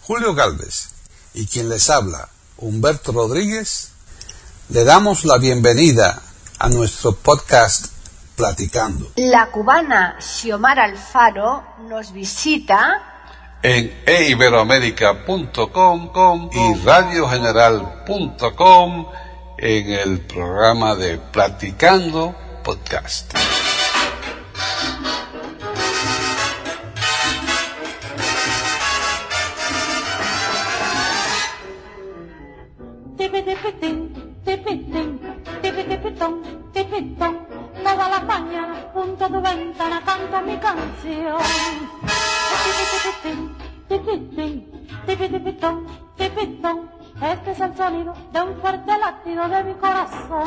Julio Galvez y quien les habla, Humberto Rodríguez, le damos la bienvenida a nuestro podcast Platicando. La cubana Xiomara Alfaro nos visita en eiberoamerica.com y radiogeneral.com en el programa de Platicando Podcast. Toda la mañana junto a tu ventana canto mi canción. Este es el sonido de un fuerte latido de mi corazón.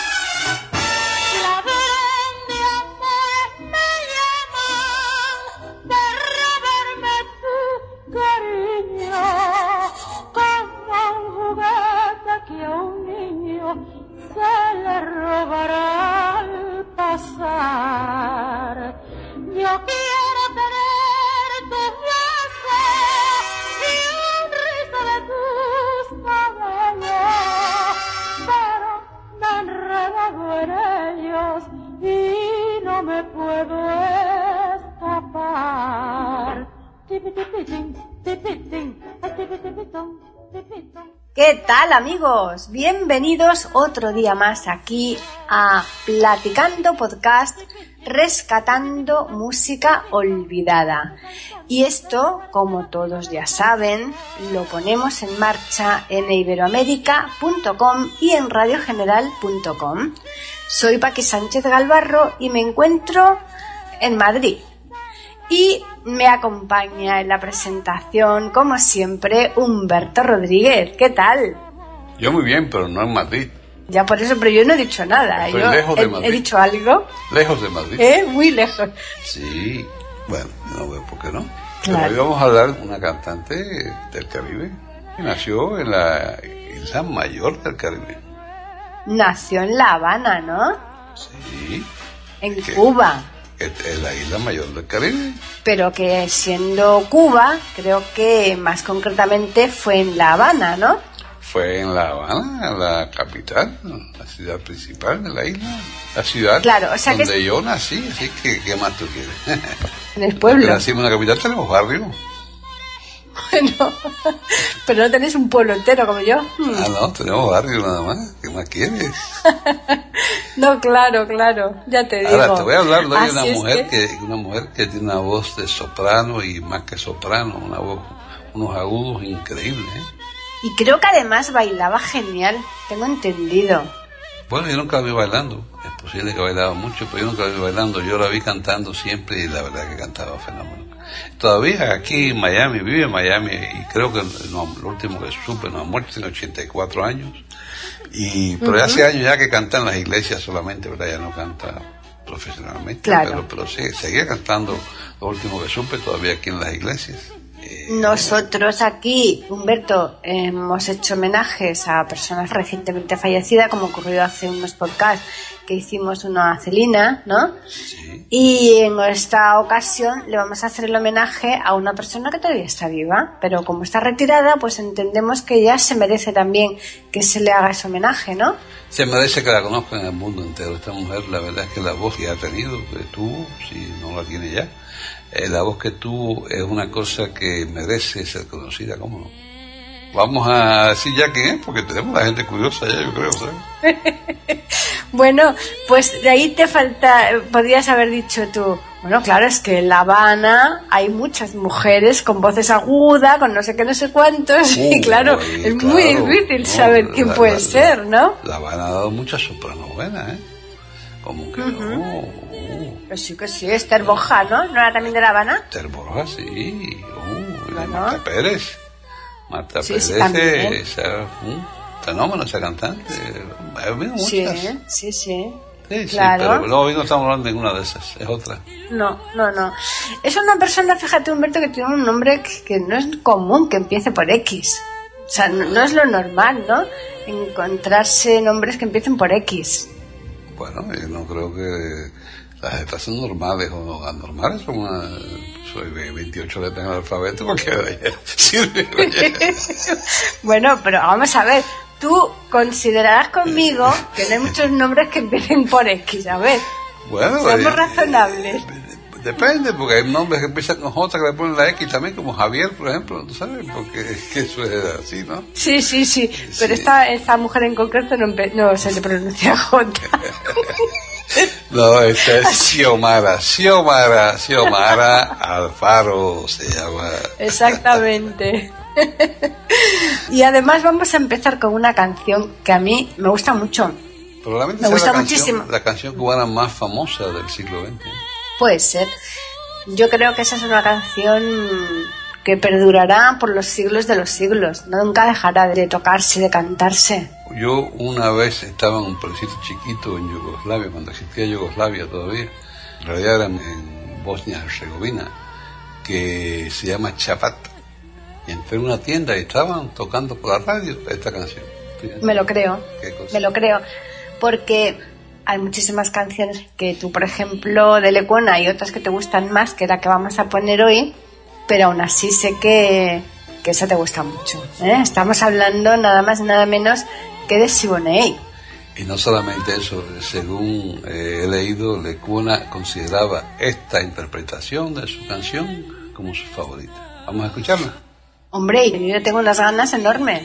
La verandia me llaman para verme tu cariño, como un juguete que a un niño se le robará al pasar. Yo quiero tener tus brazos y un rizo de tus cabellos, pero me enredado en ellos y no me puedo escapar. ¿Qué tal, amigos? Bienvenidos otro día más aquí a Platicando Podcast, rescatando música olvidada. Y esto, como todos ya saben, lo ponemos en marcha en eiberoamerica.com y en radiogeneral.com. Soy Paqui Sánchez Galvarro y me encuentro en Madrid. Y me acompaña en la presentación, como siempre, Humberto Rodríguez. ¿Qué tal? Yo muy bien, pero no en Madrid. Ya por eso, pero yo no he dicho nada. Estoy yo lejos de Madrid. ¿He dicho algo? Lejos de Madrid. Muy lejos. Sí, bueno, no veo por qué no. Claro. Pero hoy vamos a hablar de una cantante del Caribe que nació en la isla mayor del Caribe. Nació en La Habana, ¿no? Sí. En Cuba. Es la isla mayor del Caribe. Pero que siendo Cuba, creo que más concretamente fue en La Habana, ¿no? Fue en La Habana, la capital, la ciudad principal de la isla. La ciudad, claro, o sea, donde yo nací, así que ¿qué más tú quieres? En el pueblo. Porque nacimos en la capital, tenemos barrio. Bueno, pero no tenés un pueblo entero como yo. No, tenemos barrio nada más. ¿Qué más quieres? No, claro, ya te digo. Ahora te voy a hablar de una mujer que tiene una voz de soprano y más que soprano, una voz, unos agudos increíbles. Y creo que además bailaba genial, tengo entendido. Bueno, yo nunca la vi bailando. Es posible que bailaba mucho, pero yo nunca la vi bailando. Yo la vi cantando siempre y la verdad que cantaba fenómeno. Todavía aquí en Miami, vive en Miami y creo que lo último que supe, no ha muerto, tiene 84 años. Pero hace años ya que canta en las iglesias solamente, ¿verdad? Ya no canta profesionalmente, claro. pero sí, seguía cantando lo último que supe todavía aquí en las iglesias. Nosotros aquí, Humberto, hemos hecho homenajes a personas recientemente fallecidas, como ocurrió hace unos podcasts que hicimos una a Celina, ¿no? Sí. Y en esta ocasión le vamos a hacer el homenaje a una persona que todavía está viva, pero como está retirada, pues entendemos que ella se merece también que se le haga ese homenaje, ¿no? Se merece que la conozcan en el mundo entero. Esta mujer, la verdad es que la voz que ha tenido, que tuvo, si no la tiene ya, la voz que tuvo es una cosa que merece ser conocida, ¿cómo no? Vamos a decir ya quién es, porque tenemos la gente curiosa ya, yo creo, ¿sabes? Bueno, pues de ahí te falta, podrías haber dicho tú, bueno, claro, es que en La Habana hay muchas mujeres con voces agudas, con no sé qué, no sé cuántos, y claro, es muy difícil saber quién puede ser, ¿no? La Habana ha dado muchas sopranos buenas, ¿eh? Como que Que sí, Esther Borja, ¿no? ¿No era también de La Habana? Esther Borja, sí. Bueno. Marta Pérez. Marta Pérez es un fenómeno, esa cantante. Ha habido muchas. Sí. Sí, claro. Pero luego no estamos hablando de ninguna de esas, es otra. No. Es una persona, fíjate, Humberto, que tiene un nombre que no es común, que empiece por X. O sea, no es lo normal, ¿no? Encontrarse nombres que empiecen por X. Bueno, yo no creo que Las letras son normales o anormales, soy 28 letras en el alfabeto, porque sirve. Bueno, pero vamos a ver, tú considerarás conmigo que no hay muchos nombres que empiecen por X, a ver. Bueno, seamos razonables. Depende, porque hay nombres que empiezan con J que le ponen la X también, como Javier, por ejemplo, ¿tú sabes? Porque es que eso es así, ¿no? Sí, pero esta mujer en concreto no se le pronuncia J. No, esta es Xiomara Alfaro se llama. Exactamente. Y además vamos a empezar con una canción que a mí me gusta mucho. Probablemente me gusta sea muchísimo. La canción cubana más famosa del siglo XX. Puede ser. Yo creo que esa es una canción que perdurará por los siglos de los siglos. Nunca dejará de tocarse, de cantarse. Yo una vez estaba en un pueblecito chiquito en Yugoslavia, cuando existía Yugoslavia todavía. En realidad era en Bosnia-Herzegovina, que se llama Chapat. Y entré en una tienda y estaban tocando por la radio esta canción. Me lo creo. ¿Qué cosa? Me lo creo. Porque hay muchísimas canciones que tú, por ejemplo, de Lecuona, y otras que te gustan más que la que vamos a poner hoy, pero aún así sé que esa te gusta mucho, ¿eh? Estamos hablando nada más y nada menos que de Siboney. Y no solamente eso, según he leído, Lecuona consideraba esta interpretación de su canción como su favorita. Vamos a escucharla. Hombre, yo tengo unas ganas enormes.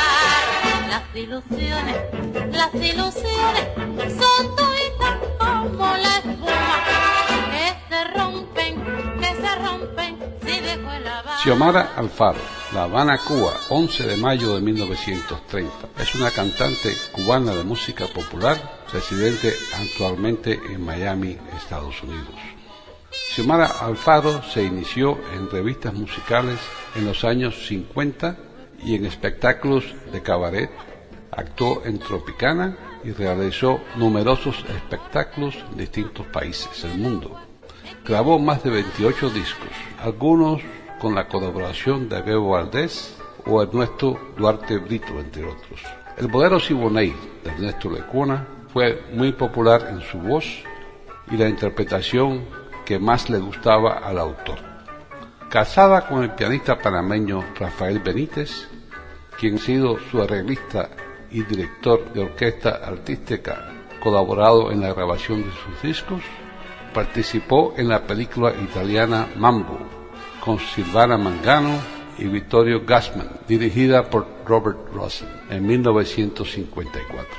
Las ilusiones son toditas como como la espuma, que se rompen, si dejo el lavado. Xiomara Alfaro, La Habana, Cuba, 11 de mayo de 1930. Es una cantante cubana de música popular, residente actualmente en Miami, Estados Unidos. Xiomara Alfaro se inició en revistas musicales en los años 50 y en espectáculos de cabaret. Actuó en Tropicana y realizó numerosos espectáculos en distintos países del mundo. Grabó más de 28 discos, algunos con la colaboración de Bebo Valdés o Ernesto Duarte Brito, entre otros. El bolero Siboney de Ernesto Lecuona fue muy popular en su voz y la interpretación que más le gustaba al autor. Casada con el pianista panameño Rafael Benítez, quien ha sido su arreglista y director de orquesta artística, colaborado en la grabación de sus discos, participó en la película italiana Mambo, con Silvana Mangano y Vittorio Gassman, dirigida por Robert Rossen en 1954.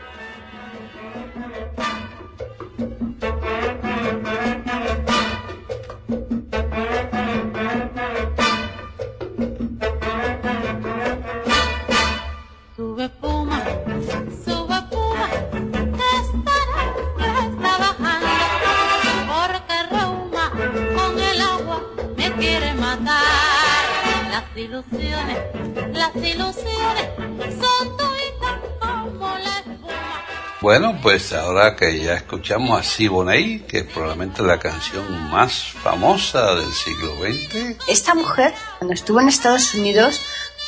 Sube espuma, está bajando, porque Roma con el agua me quiere matar. Las ilusiones son toditas como la espuma. Bueno, pues ahora que ya escuchamos a Siboney, que es probablemente la canción más famosa del siglo XX. Esta mujer, cuando estuvo en Estados Unidos,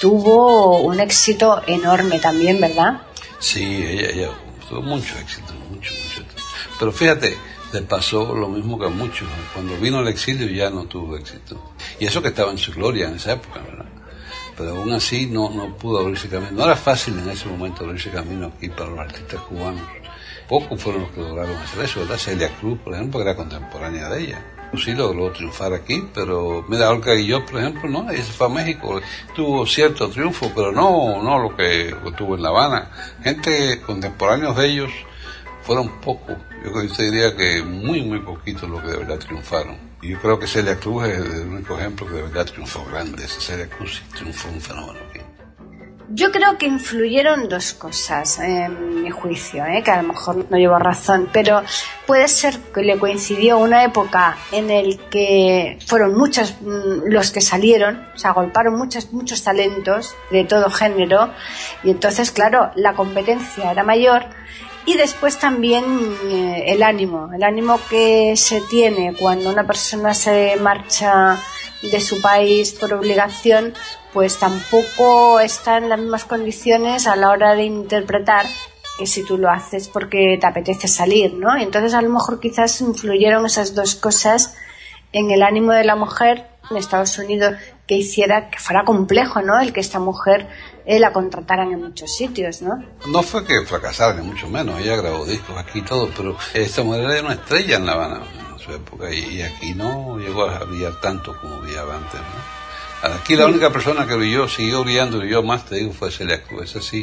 tuvo un éxito enorme también, ¿verdad? Sí, ella tuvo mucho éxito, mucho. Pero fíjate, le pasó lo mismo que a muchos. Cuando vino al exilio ya no tuvo éxito. Y eso que estaba en su gloria en esa época, ¿verdad? Pero aún así no pudo abrirse camino. No era fácil en ese momento abrirse camino aquí para los artistas cubanos. Pocos fueron los que lograron hacer eso, ¿verdad? Celia Cruz, por ejemplo, que era contemporánea de ella. Sí logró triunfar aquí, pero mira, Olga Guillot, por ejemplo, no, ella se fue a México, tuvo cierto triunfo, pero no lo que tuvo en La Habana. Gente contemporáneos de ellos fueron pocos. Yo diría que muy poquitos los que de verdad triunfaron. Y yo creo que Celia Cruz es el único ejemplo que de verdad triunfó grande. Celia Cruz sí triunfó un fenómeno aquí. Yo creo que influyeron dos cosas, en mi juicio, que a lo mejor no llevo razón, pero puede ser que le coincidió una época en el que fueron muchos los que salieron, se agolparon muchos talentos de todo género, y entonces, claro, la competencia era mayor. Y después también el ánimo que se tiene cuando una persona se marcha de su país por obligación, pues tampoco está en las mismas condiciones a la hora de interpretar que si tú lo haces porque te apetece salir, ¿no? Y entonces a lo mejor quizás influyeron esas dos cosas en el ánimo de la mujer en Estados Unidos, que hiciera que fuera complejo, ¿no? El que esta mujer la contrataran en muchos sitios, ¿no? No fue que fracasara, ni mucho menos. Ella grabó discos aquí y todo, pero esta mujer era una estrella en La Habana en su época, y aquí no llegó a brillar tanto como brillaba antes, ¿no? Aquí la única persona que siguió brillando más, te digo, fue Celia Cruz. Es así,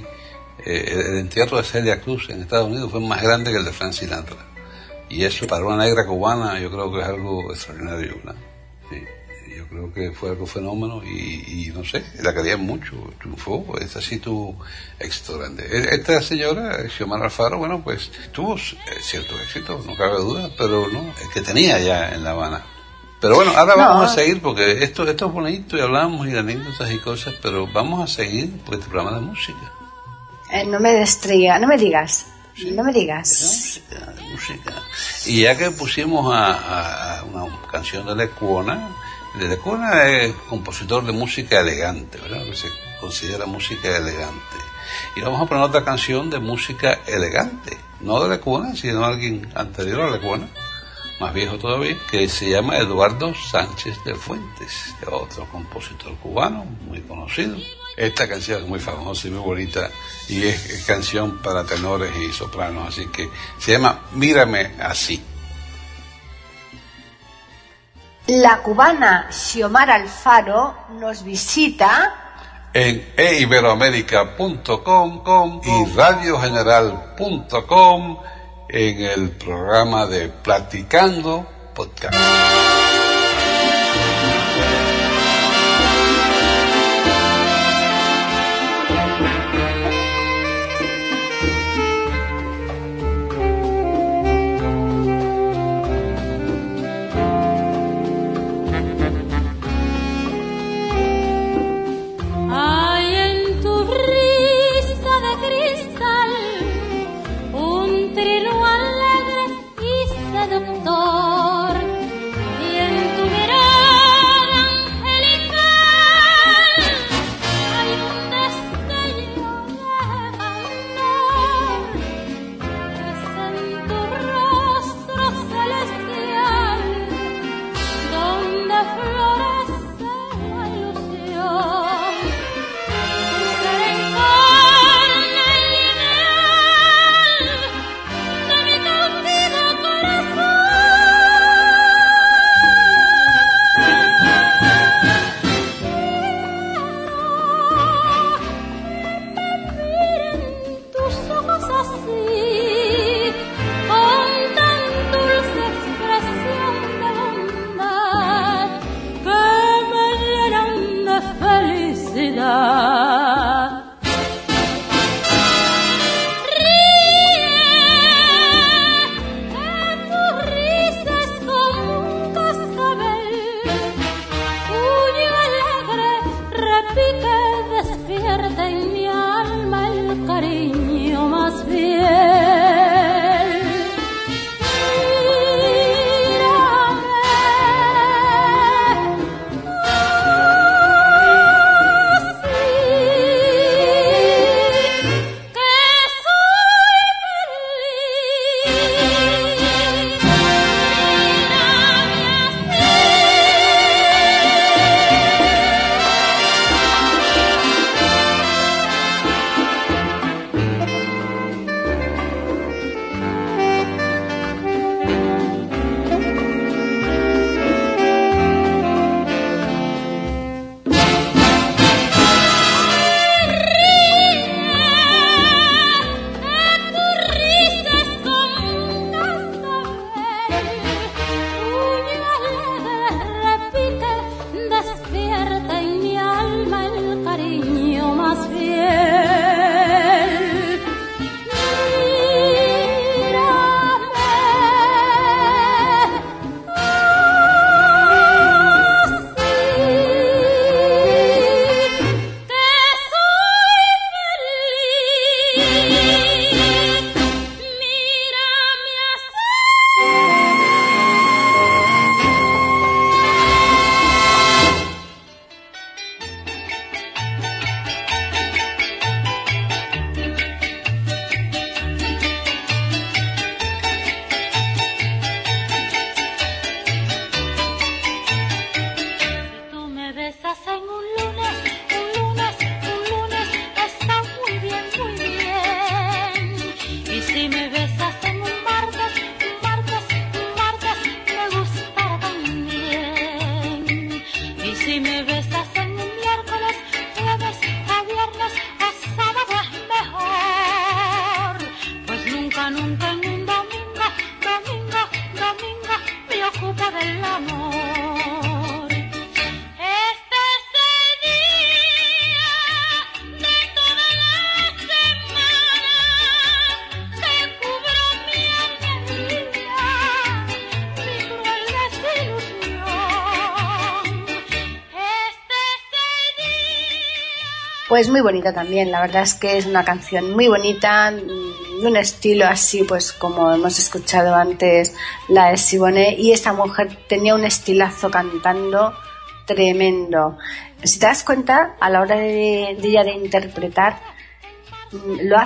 el entierro de Celia Cruz en Estados Unidos fue más grande que el de Frank Sinatra. Y eso para una negra cubana yo creo que es algo extraordinario, ¿verdad? Sí. Yo creo que fue algo fenómeno y no sé, la querían mucho, triunfó, esta sí tuvo éxito grande. Esta señora, Xiomara Alfaro, bueno, pues tuvo cierto éxito, no cabe duda, pero no, el que tenía ya en La Habana. Pero bueno, ahora vamos a seguir, porque esto es bonito y hablamos y de anécdotas y cosas, pero vamos a seguir por este programa de música. No me destrilla, no me digas. Sí, no me digas. Música. Y ya que pusimos a una canción de Lecuona, es compositor de música elegante, ¿verdad? Que se considera música elegante. Y vamos a poner otra canción de música elegante, no de Lecuona, sino de alguien anterior a Lecuona, más viejo todavía, que se llama Eduardo Sánchez de Fuentes, otro compositor cubano muy conocido. Esta canción es muy famosa y muy bonita, y es canción para tenores y sopranos, así que se llama Mírame Así. La cubana Xiomara Alfaro nos visita en eiberoamerica.com y radiogeneral.com en el programa de Platicando Podcast. Pues muy bonita también, la verdad es que es una canción muy bonita, de un estilo así pues como hemos escuchado antes la de Siboney, y esta mujer tenía un estilazo cantando tremendo. Si te das cuenta, a la hora de ella de interpretar, lo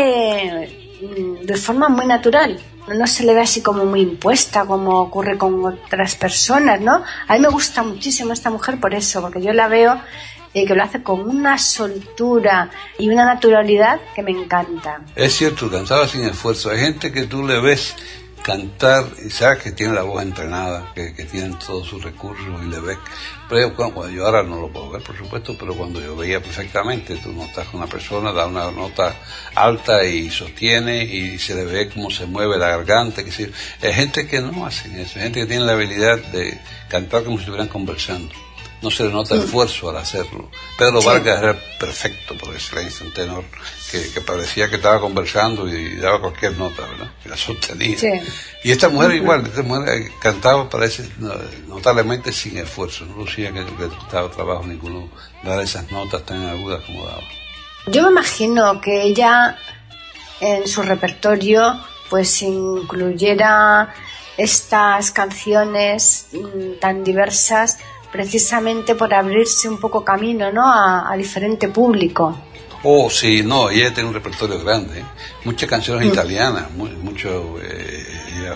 hace de forma muy natural, no se le ve así como muy impuesta como ocurre con otras personas, ¿no? A mí me gusta muchísimo esta mujer por eso, porque yo la veo que lo hace con una soltura y una naturalidad que me encanta. Es cierto, cantaba sin esfuerzo. Hay gente que tú le ves cantar, y sabes que tiene la voz entrenada, que tienen todos sus recursos y le ves. Pero cuando yo ahora no lo puedo ver, por supuesto, pero cuando yo veía perfectamente, tú notas que una persona da una nota alta y sostiene y se le ve cómo se mueve la garganta, que sí. Hay gente que no hace eso, hay gente que tiene la habilidad de cantar como si estuvieran conversando. No se le nota esfuerzo al hacerlo. Pedro Vargas era perfecto por excelencia, un tenor que parecía que estaba conversando y daba cualquier nota, ¿verdad? Y la sostenía. Sí. Y esta mujer igual, esta mujer cantaba, parece, notablemente sin esfuerzo, no lucía que le costaba trabajo ninguno dar esas notas tan agudas como daba. Yo me imagino que ella en su repertorio pues incluyera estas canciones tan diversas precisamente por abrirse un poco camino, ¿no?, a diferente público. Oh, sí, no, ella tiene un repertorio grande, ¿eh? Muchas canciones italianas, mucho, ella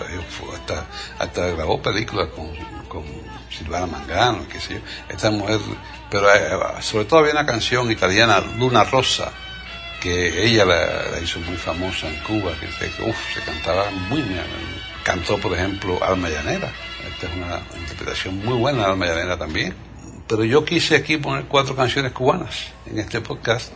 hasta grabó películas con Silvana Mangano, qué sé yo, esta mujer, pero sobre todo había una canción italiana, Luna Rosa, que ella la hizo muy famosa en Cuba, que se cantaba muy bien. Cantó, por ejemplo, Alma Llanera. Esta es una interpretación muy buena de Alma Llanera también. Pero yo quise aquí poner 4 canciones cubanas en este podcast,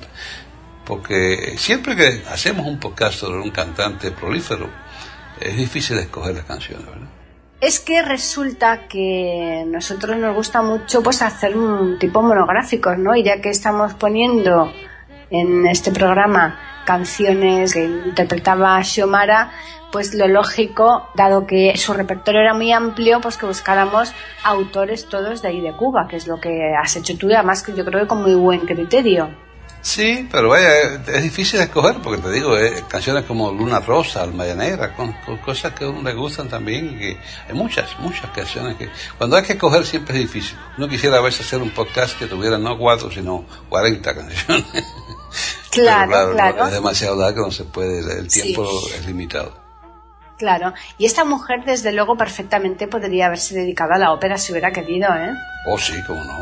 porque siempre que hacemos un podcast sobre un cantante prolífero, es difícil escoger las canciones, ¿verdad? Es que resulta que a nosotros nos gusta mucho pues hacer un tipo monográficos, ¿no? Y ya que estamos poniendo en este programa canciones que interpretaba Xiomara, pues lo lógico, dado que su repertorio era muy amplio, pues que buscáramos autores todos de ahí de Cuba, que es lo que has hecho tú, y además que yo creo que con muy buen criterio. Sí, pero vaya, es difícil escoger, porque te digo, canciones como Luna Rosa, Alma Llanera, con cosas que a uno le gustan también, y que hay muchas canciones que cuando hay que escoger siempre es difícil. Uno quisiera a veces hacer un podcast que tuviera no 4, sino 40 canciones. Claro. Es demasiado largo, no se puede, el tiempo es limitado. Claro, y esta mujer desde luego perfectamente podría haberse dedicado a la ópera si hubiera querido, ¿eh? Oh, sí, cómo no.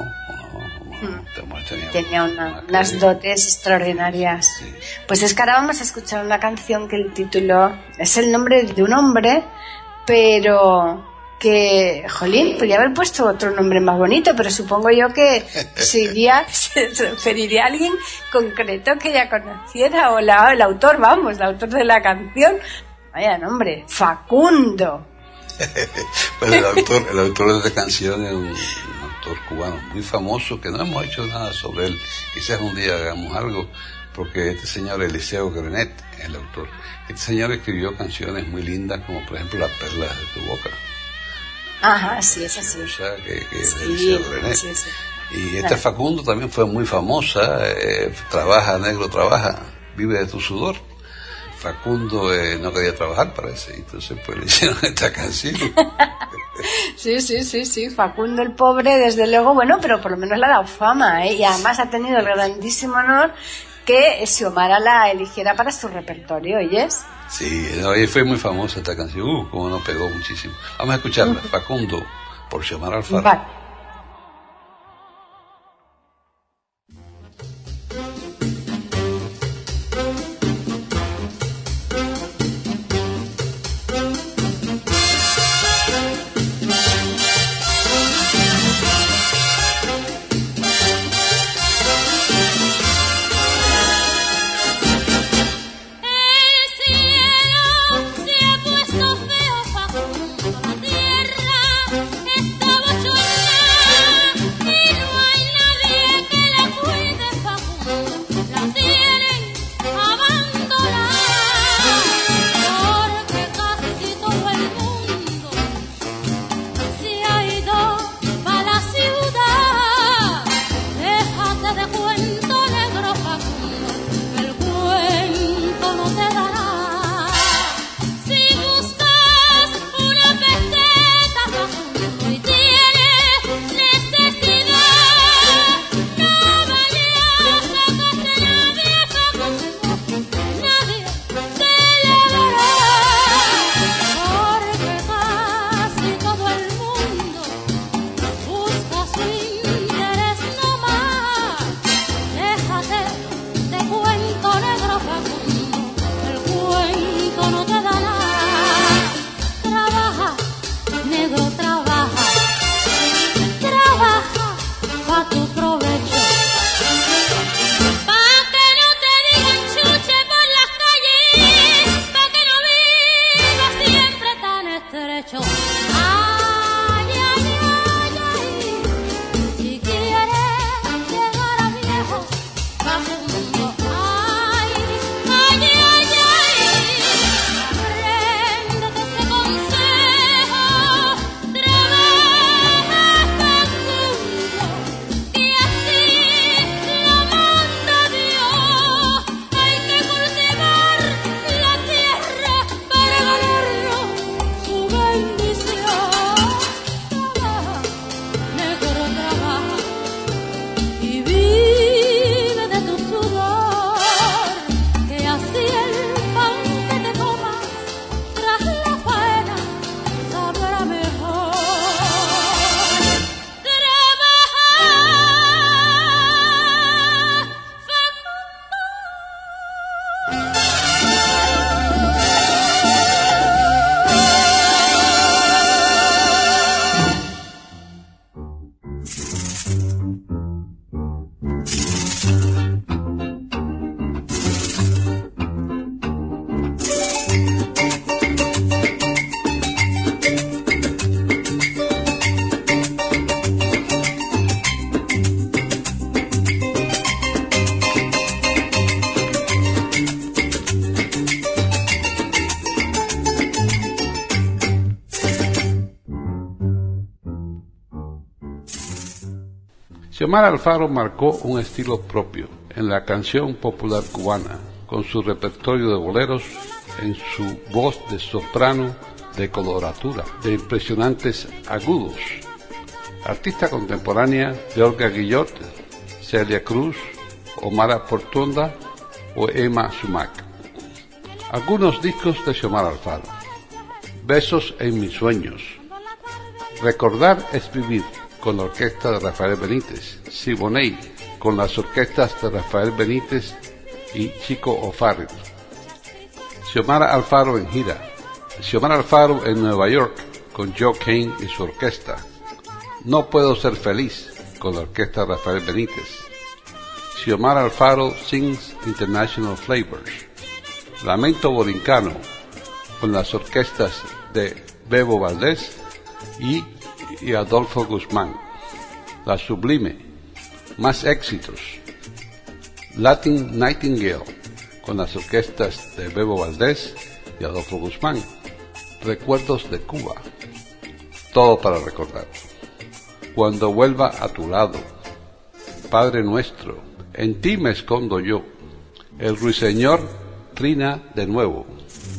Tenía unas dotes extraordinarias. Sí. Pues es que ahora vamos a escuchar una canción que el título es el nombre de un hombre, pero que, jolín, podría haber puesto otro nombre más bonito, pero supongo yo que se referiría a alguien concreto que ella conociera, o el autor, el autor de la canción. Vaya nombre, Facundo. Pues el autor de esta canción es un autor cubano muy famoso, que no hemos hecho nada sobre él. Quizás un día hagamos algo, porque este señor Eliseo Grenet es el autor. Este señor escribió canciones muy lindas, como por ejemplo Las perlas de tu boca. Ajá, sí, es así. O sea, que es Eliseo Grenet. Sí. Y esta Facundo también fue muy famosa, Negro trabaja, vive de tu sudor. Facundo no quería trabajar, parece, entonces pues le hicieron esta canción. Sí, Facundo el pobre, desde luego, bueno, pero por lo menos le ha dado fama, ¿eh? Y además ha tenido el grandísimo honor que Xiomara la eligiera para su repertorio, ¿oyes? Sí, fue muy famosa esta canción, como nos pegó muchísimo. Vamos a escucharla, Facundo, por Xiomara Alfaro. Vale. La tierra está bocho en la pa' tu provecho. Pa' que no te digan chuche por las calles, pa' que no vivas siempre tan estrecho. Ay, ay, ay, ay, si quieres llegar a viejo, pa' que el mundo, ay, ay, ay, ay, apréndete este consejo, trabaja tan duro, que así lo manda Dios. Hay que cultivar la tierra para ganarnos su bendición. Trabaja, negro, trabaja y vive de tu sudor, que así el pan que te comas tras la faena sabrá mejor. Xiomara Alfaro marcó un estilo propio en la canción popular cubana, con su repertorio de boleros, en su voz de soprano de coloratura, de impresionantes agudos. Artista contemporánea de Olga Guillot, Celia Cruz, Omara Portuondo o Emma Sumac. Algunos discos de Xiomara Alfaro: Besos en mis sueños, Recordar es vivir, con la orquesta de Rafael Benítez, Siboney, con las orquestas de Rafael Benítez y Chico O'Farrill. Xiomara Alfaro en gira, Xiomara Alfaro en Nueva York, con Joe Kane y su orquesta. No puedo ser feliz, con la orquesta de Rafael Benítez. Xiomara Alfaro sings International Flavors. Lamento Borincano, con las orquestas de Bebo Valdés y Adolfo Guzmán. La Sublime, Más éxitos. Latin Nightingale, con las orquestas de Bebo Valdés y Adolfo Guzmán. Recuerdos de Cuba, todo para recordar. Cuando vuelva a tu lado, Padre nuestro, en ti me escondo yo. El ruiseñor trina de nuevo.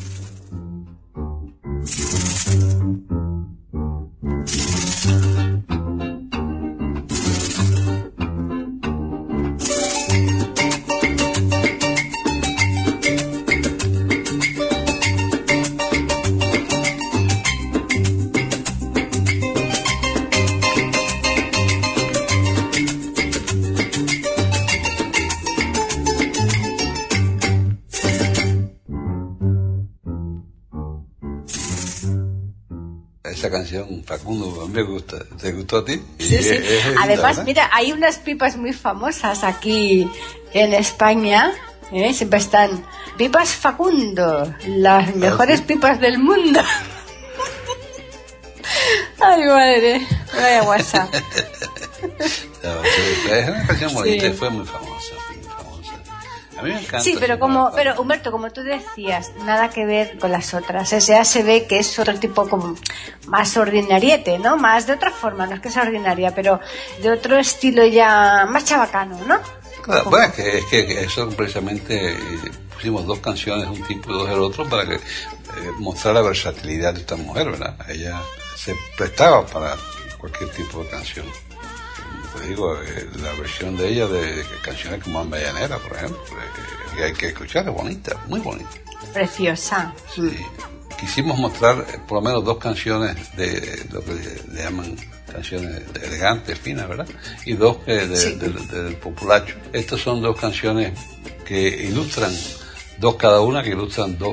Esa canción, Facundo, me gusta. ¿Te gustó a ti? Sí, sí. Además, linda, mira, hay unas pipas muy famosas aquí en España, siempre están pipas Facundo, las mejores pipas del mundo. Ay, madre, vaya WhatsApp. No, es una canción bonita y fue muy famosa. A mí me encanta. Sí, pero Humberto, como tú decías, nada que ver con las otras. Ya se ve que es otro tipo como más ordinariete, ¿no? Más de otra forma, no es que sea ordinaria, pero de otro estilo ya más chabacano, ¿no? Claro, bueno, es que eso precisamente pusimos dos canciones, un tipo y dos del otro, para que mostrar la versatilidad de esta mujer, ¿verdad? Ella se prestaba para cualquier tipo de canción. Te digo, la versión de ella de canciones como Avellaneda, por ejemplo, que hay que escuchar, es bonita, muy bonita. Preciosa. Sí. Quisimos mostrar por lo menos dos canciones de lo que le llaman canciones elegantes, finas, ¿verdad? Y dos del populacho. Estas son dos canciones que ilustran, dos cada una, que ilustran dos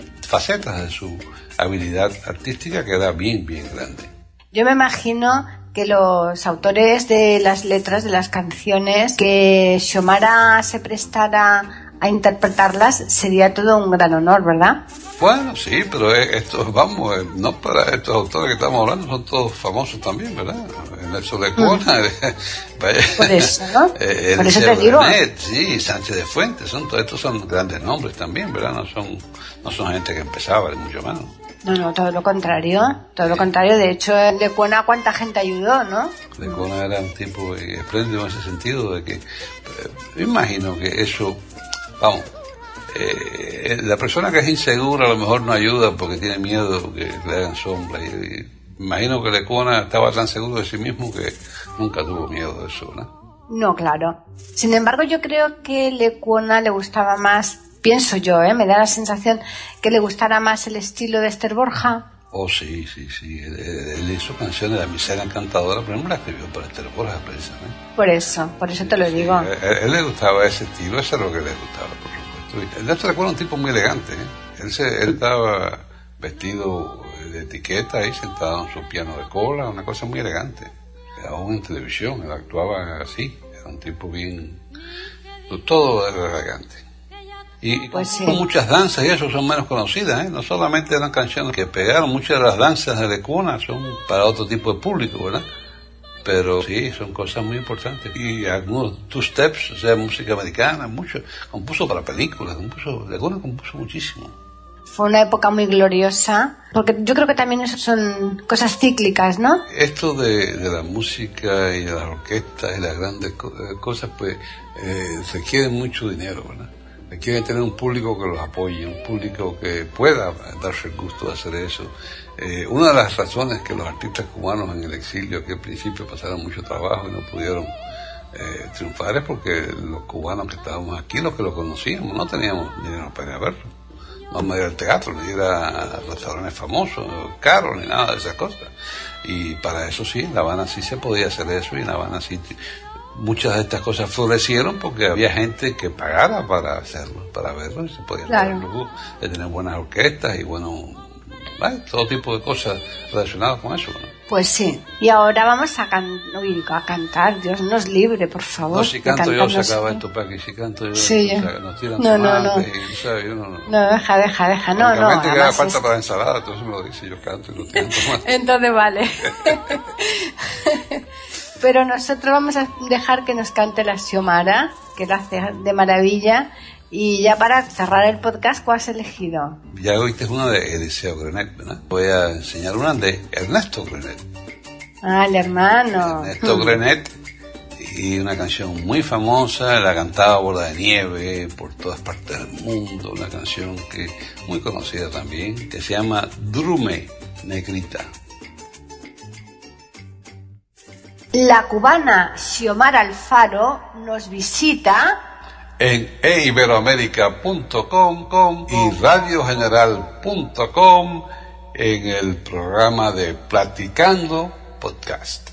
facetas de su habilidad artística, que era bien, bien grande. Yo me imagino que los autores de las letras de las canciones, que Xiomara se prestara a interpretarlas, sería todo un gran honor, ¿verdad? Bueno, sí, pero esto, vamos, no para estos autores que estamos hablando, son todos famosos también, ¿verdad? Nelson Lecuona, por eso, ¿no? Por eso te digo. Brenet, sí, Sánchez de Fuentes, todos estos son grandes nombres también, ¿verdad? No son gente que empezaba, ni mucho menos. No, todo lo contrario. De hecho, Lecuona, ¿cuánta gente ayudó, no? Lecuona era un tipo espléndido en ese sentido, de que, imagino que eso, vamos, la persona que es insegura a lo mejor no ayuda porque tiene miedo que le hagan sombra. Y imagino que Lecuona estaba tan seguro de sí mismo que nunca tuvo miedo de eso, ¿no? No, claro. Sin embargo, yo creo que Lecuona le gustaba más, pienso yo, me da la sensación que le gustara más el estilo de Esther Borja. Oh, sí. Él hizo canciones de La Miseria Encantadora, pero no la escribió para Esther Borja, precisamente. Por eso te lo digo. Él le gustaba ese estilo, eso es lo que le gustaba, por supuesto. Néstor Lecuona un tipo muy elegante, Él estaba vestido de etiqueta ahí, sentado en su piano de cola, una cosa muy elegante. Aún en televisión, él actuaba así, era un tipo bien... Todo era elegante. Y pues sí. Muchas danzas y eso son menos conocidas, No solamente eran canciones que pegaron, muchas de las danzas de Lecuona son para otro tipo de público, ¿verdad? Pero sí, son cosas muy importantes. Y algunos two steps, o sea, música americana, mucho. Compuso para películas, Lecuona compuso muchísimo. Fue una época muy gloriosa, porque yo creo que también eso son cosas cíclicas, ¿no? Esto de la música y de las orquestas y las grandes cosas, pues, requiere mucho dinero, ¿verdad? Requiere tener un público que los apoye, un público que pueda darse el gusto de hacer eso. Una de las razones que los artistas cubanos en el exilio, que al principio pasaron mucho trabajo y no pudieron triunfar, es porque los cubanos que estábamos aquí, los que lo conocíamos, no teníamos dinero para ir a verlo. No me ir al teatro, ni ir a restaurantes famosos, caros, ni nada de esas cosas. Y para eso sí, en La Habana sí se podía hacer eso, y en La Habana sí muchas de estas cosas florecieron porque había gente que pagara para hacerlo, para verlo, y se podía dar el lujo de tener buenas orquestas y todo tipo de cosas relacionadas con eso, ¿no? Pues sí. Y ahora vamos a cantar. Dios nos libre, por favor. No, si canto yo se acaba esto, Paqui. Si canto yo, sí, nos tiran no. tomates y, ¿sabes? No, deja. No. Que haga falta para la ensalada, entonces me lo dice, yo canto y no tiran tomates. Entonces vale. Pero nosotros vamos a dejar que nos cante la Xiomara, que lo hace de maravilla. Y ya para cerrar el podcast, ¿cuál has elegido? Ya oíste una de Eliseo Grenet, ¿verdad? Voy a enseñar una de Ernesto Grenet. Ah, el hermano. Ernesto Grenet, y una canción muy famosa, la cantaba Bola de Nieve por todas partes del mundo, una canción que muy conocida también, que se llama Drume, Negrita. La cubana Xiomara Alfaro nos visita en iberoamerica.com y radiogeneral.com en el programa de Platicando Podcast.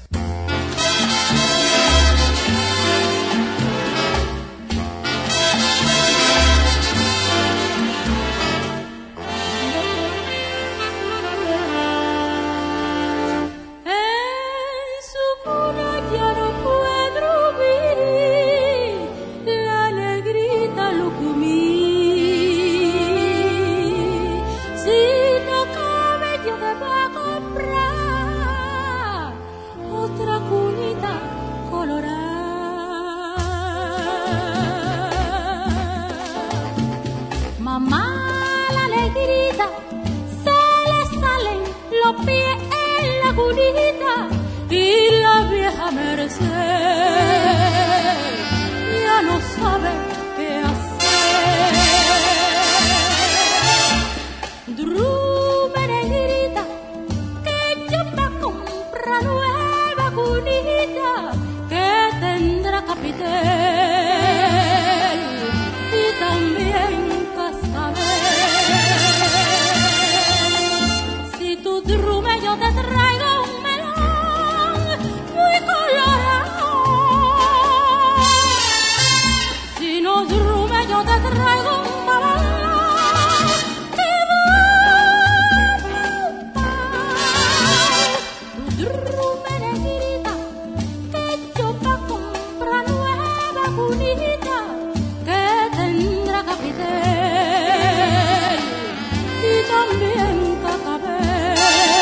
Otra vacunita que tendrá capitel y también cacabel.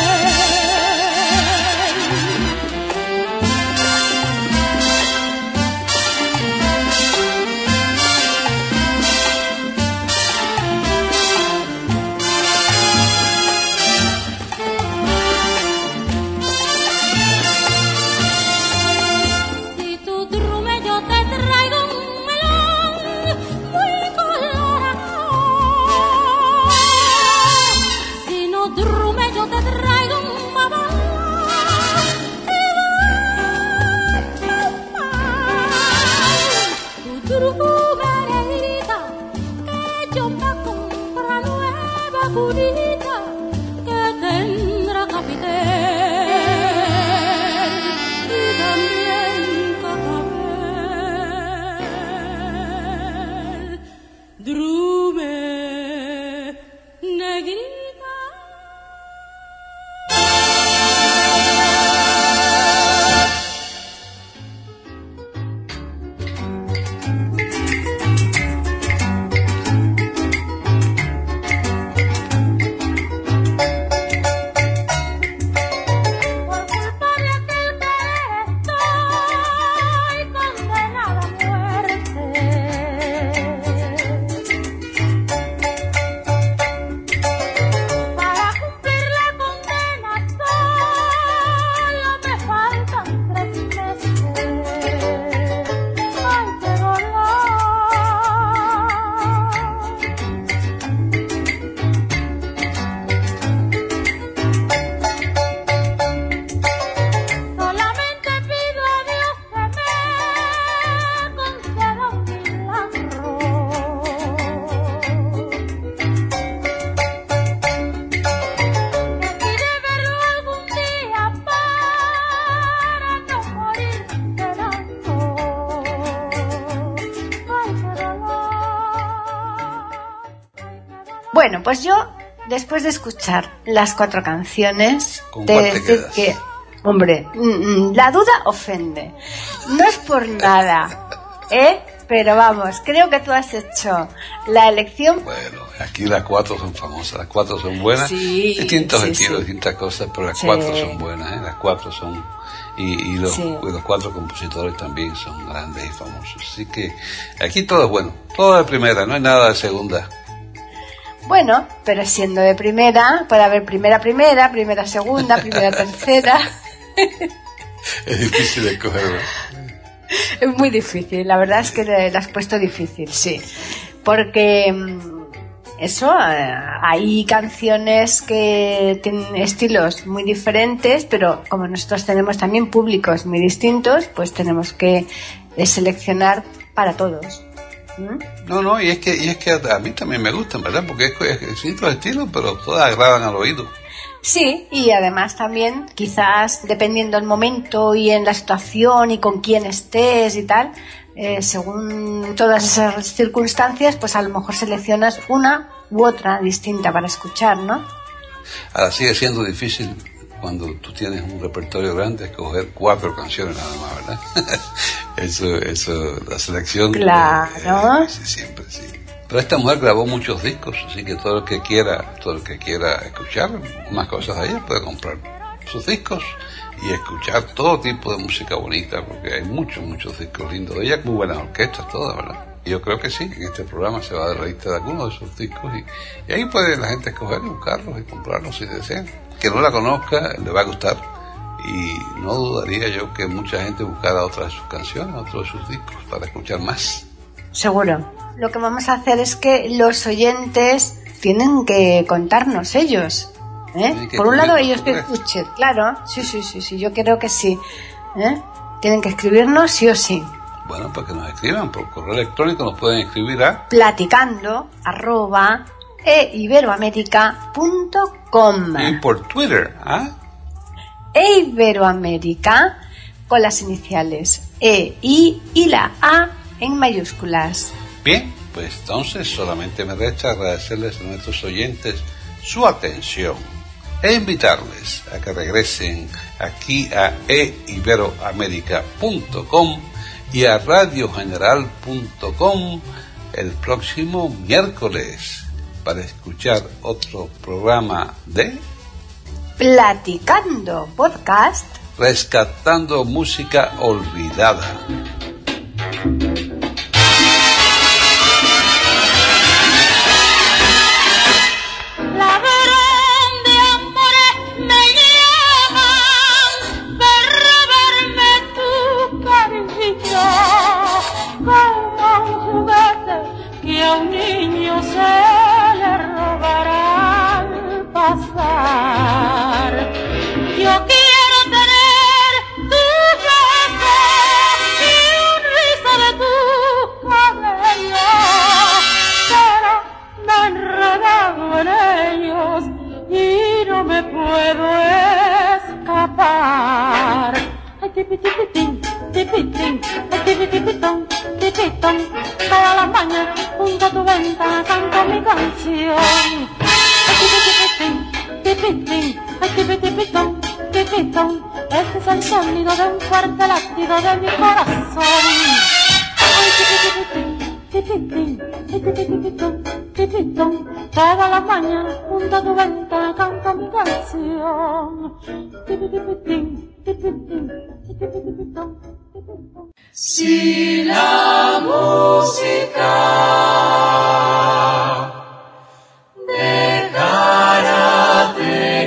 Bueno, pues yo, después de escuchar las 4 canciones, ¿con cuál te quedas? Que, hombre, la duda ofende. No es por nada, pero vamos, creo que tú has hecho la elección. Bueno, aquí las 4 son famosas, las 4 son buenas, sí, distintos sí, estilos, sí. distintas cosas, pero las Sí. 4 son buenas, las 4 son, y los, Sí. los 4 compositores también son grandes y famosos, así que aquí todo es bueno, todo de primera, no hay nada de segunda. Bueno, pero siendo de primera, puede haber primera, segunda, primera, tercera. Es difícil escogerlo. Es muy difícil, la verdad es que la has puesto difícil, sí. Porque hay canciones que tienen estilos muy diferentes, pero como nosotros tenemos también públicos muy distintos, pues tenemos que seleccionar para todos. No, y es que a mí también me gustan, ¿verdad? Porque es distintos estilos, pero todas agradan al oído. Sí, y además también, quizás dependiendo del momento y en la situación y con quién estés y tal, según todas esas circunstancias, pues a lo mejor seleccionas una u otra distinta para escuchar, ¿no? Ahora sigue siendo difícil cuando tú tienes un repertorio grande escoger 4 canciones nada más, ¿verdad? eso, la selección. Claro. Sí, siempre, sí. Pero esta mujer grabó muchos discos, así que todo el que quiera escuchar más cosas de ella puede comprar sus discos y escuchar todo tipo de música bonita, porque hay muchos discos lindos de ella, muy buenas orquestas todas, ¿verdad? Y yo creo que sí, en este programa se va a dar la lista de algunos de esos discos y ahí puede la gente escoger, buscarlos y comprarlos si desean. Que no la conozca, le va a gustar y no dudaría yo que mucha gente buscara otras de sus canciones, otros de sus discos para escuchar más. Seguro. Lo que vamos a hacer es que los oyentes tienen que contarnos ellos. Por un lado ellos que escuchen, claro, sí, yo creo que sí. Tienen que escribirnos sí o sí. Bueno, pues que nos escriban por correo electrónico, nos pueden escribir a platicando@eiberoamerica.com y por Twitter, Eiberoamerica con las iniciales E, I y la A en mayúsculas. Bien, pues entonces solamente me resta agradecerles a nuestros oyentes su atención e invitarles a que regresen aquí a eiberoamerica.com y a radiogeneral.com el próximo miércoles para escuchar otro programa de Platicando Podcast, Rescatando Música Olvidada. Ladrón de amores me llaman para robarme tu cariño, como un juguete que a un niño se le robará al pasar. Yo quiero tener tu beso y un rizo de tu cabello, pero me he enredado en ellos y no me puedo escapar. Ay, tipi-tipi-tin, tipi-tin, ay, tipi-tipi-ton, tipi-ton. Toda la mañana junto a tu ventana canto mi canción. Ay, tipi-tipi-tin, tipi-tin, ay, tipi-tipi-ton, tipi-ton. Este es el sonido de un fuerte latido de mi corazón. Ay, tipi-tipi-tin, tipi-tin, ay, tipi-tipi-ton, tipi-ton. Toda la mañana junto a tu ventana canto mi canción. Tipi-tipi-tin, tipi-tin, ay, tipi-tipi-ton, tipi-ton. Si la música dejara de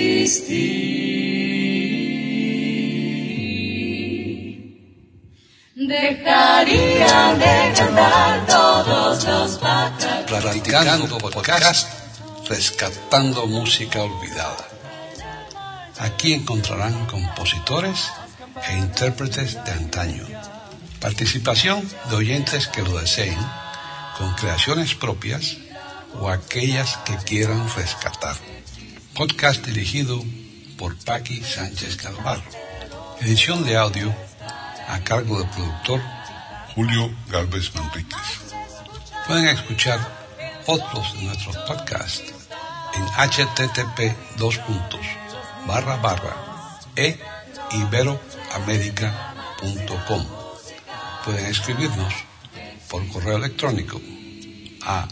existir, dejarían de cantar todos los pájaros. Platicando Podcast, Rescatando Música Olvidada. Aquí encontrarán compositores e intérpretes de antaño. Participación de oyentes que lo deseen, con creaciones propias o aquellas que quieran rescatar. Podcast dirigido por Paqui Sánchez Calvar. Edición de audio a cargo del productor Julio Gálvez Manríquez. Pueden escuchar otros de nuestros podcasts en http://iberoamerica.com. Pueden escribirnos por correo electrónico a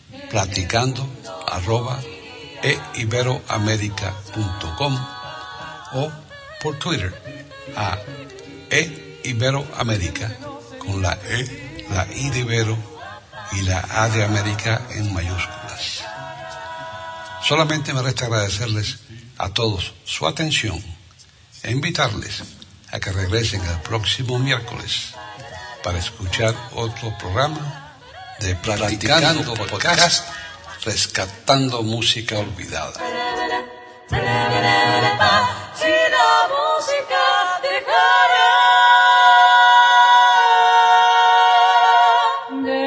platicando@eiberoamerica.com o por Twitter a eiberoamerica con la E, la I de Ibero y la A de América en mayúsculas. Solamente me resta agradecerles a todos su atención e invitarles a que regresen el próximo miércoles para escuchar otro programa de Platicando Podcast, Rescatando Música Olvidada. Si la música dejara de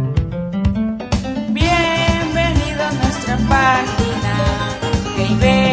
existir. Bienvenido a nuestra página, que